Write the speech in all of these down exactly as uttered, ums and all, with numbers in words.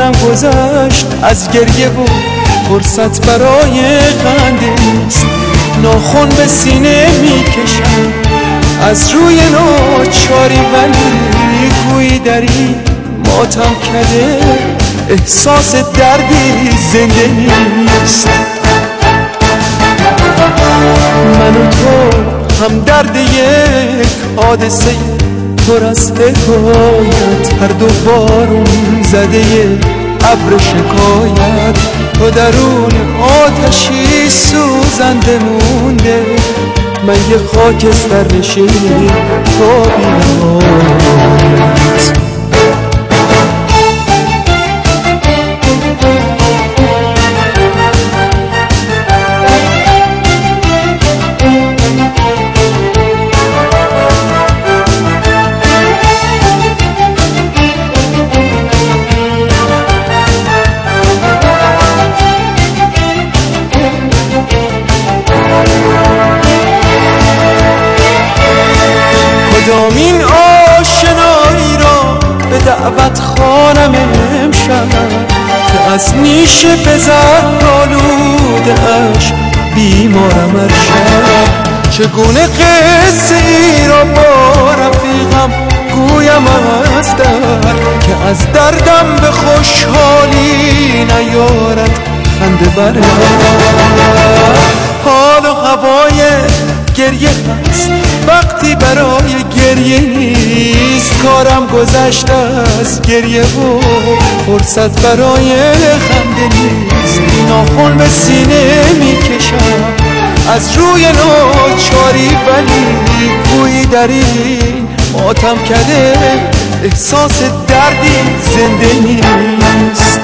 بارم گذشت از گریه و فرصت برای خنده نیست. ناخن به سینه میکشم از روی ناچاری، ولی گویی در این ماتم کده احساس دردی زنده نیست. من و تو هم درد یک حادثه پر از حکایت، هر دو بارون زده ابر شکایت. تو درون آتشی سوزنده مونده، من یه خاکستر نشین تا بینهایت. کدامین آشنایی را به دعوت خوانم امشب، که از نیشه به زهر آلوده اش بیمارم ارشب. چگونه قصه ای را با رفیقم گویم از در، که از دردم به خوشحالی نیارد خنده برد. حال و هوای گریه هست وقتی برای گریه نیست. کارم گذشته از گریه و فرصت برای خنده نیست. ناخن به سینه میکشم از روی ناچاری، ولی گویی در این ماتم کده احساس دردی زنده نیست.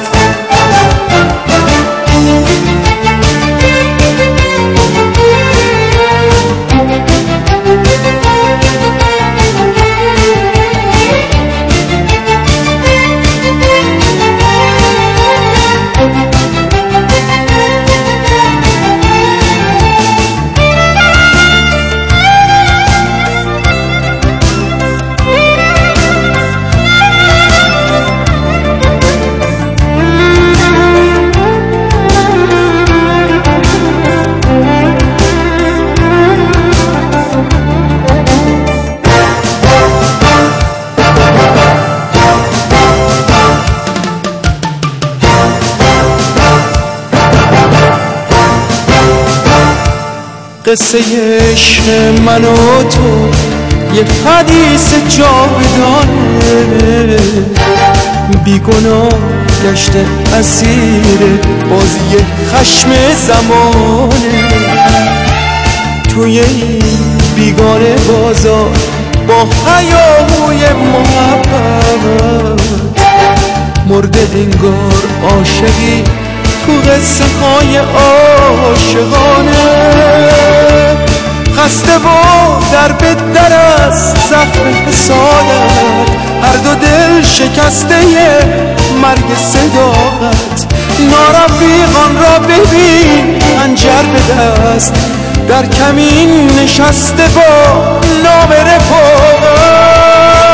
قصه عشق من و تو یه حدیث جاودانه، بیگناه گشته اسیر بازی خشم زمانه. توی این بیگانه بازار با هیاهوی محبت، مرده انگار عاشقی تو قصه های عاشقانه. خسته و در به در از زخم حسادت، هر دو دل شکسته مرگ صداقت. نارفیقان را ببین خنجر به دست، در کمین نشسته با نام رفاقت.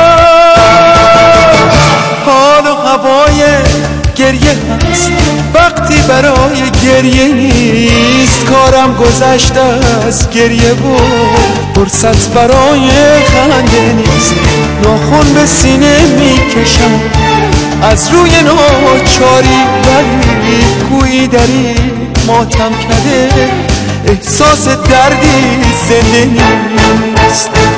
حال و هوای گریه هست وقتی برای گریه نیست. کارم گذشته از گریه و فرصت برای خنده نیست. ناخن به سینه میکشم از روی ناچاری، ولی گویی در این ماتم کده احساس دردی زنده نیست.